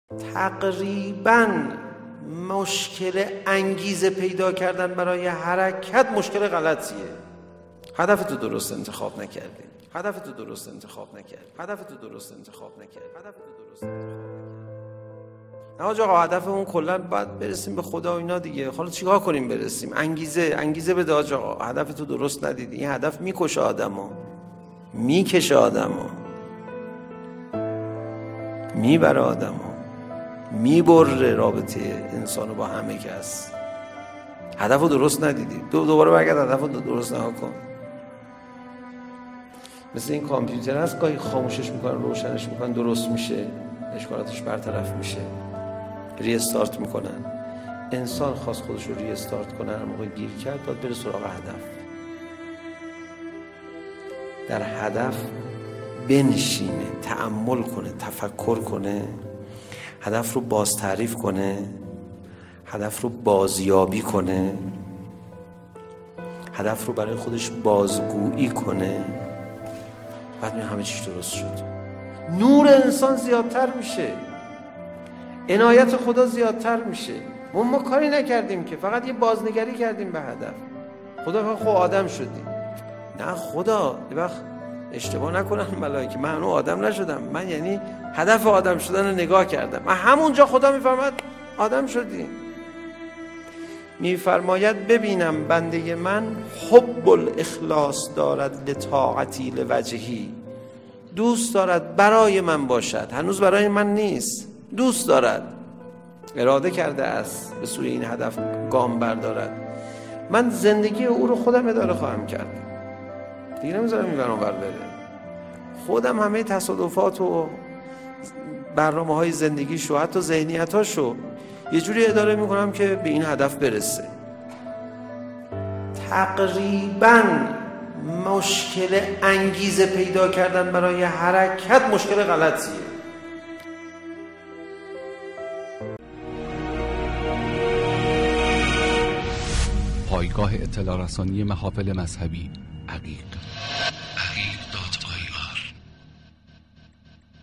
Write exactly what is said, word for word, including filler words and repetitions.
تقریباً مشکل انگیزه پیدا کردن برای حرکت مشکل غلطیه. هدفتو درست انتخاب نکردی. هدفتو درست انتخاب نکردی. هدفتو درست انتخاب نکردی. هدفتو درست انتخاب نکردی. نه آقا هدفمون کلا باید برسیم به خدا و اینا دیگه. حالا چیکار کنیم برسیم؟ انگیزه انگیزه بده آقا. هدفتو درست ندیدی. این هدف میکشه آدمو. میکشه آدمو. میبره آدمو. میبره رابطه انسانو با همه کس. هدفو درست ندیدی. دو دوباره برگرد هدفو درست نگاه کن. مثل این کامپیوتر هست گاهی خاموشش میکنن روشنش میکنن درست میشه، اشکالاتش برطرف میشه، ری استارت میکنن. انسان خواست خودش رو ری استارت کنه، هر موقع گیر کرد باید بره سراغ هدف. در هدف بنشینه، تأمل کنه، تفکر کنه، هدف رو باز تعریف کنه، هدف رو بازیابی کنه، هدف رو برای خودش بازگویی کنه. بعد می همه چیز درست شد. نور انسان زیادتر میشه، عنایت خدا زیادتر میشه. ما ما کاری نکردیم که، فقط یه بازنگری کردیم به هدف. خدا خود آدم شدیم. نه خدا، یه وقت اشتباه نکنن ملائکه، من هنوز آدم نشدم. من یعنی هدف آدم شدن رو نگاه کردم. من همونجا خدا میفرماید آدم شدیم. میفرماید ببینم بنده من حب الاخلاص دارد لطاعتی لوجهی، دوست دارد برای من باشد. هنوز برای من نیست، دوست دارد، اراده کرده است به سوی این هدف گام بردارد. من زندگی او رو خودم اداره خواهم کرد، دیگه نمیذارم این ور اون ور بره. خودم همه تصادفات و برنامه های زندگیشو، حتی ذهنیتاشو یه جوری اداره میکنم که به این هدف برسه. تقریباً مشکل انگیزه پیدا کردن برای حرکت مشکل غلطیه. پایگاه اطلاع رسانی محافل مذهبی عقیق.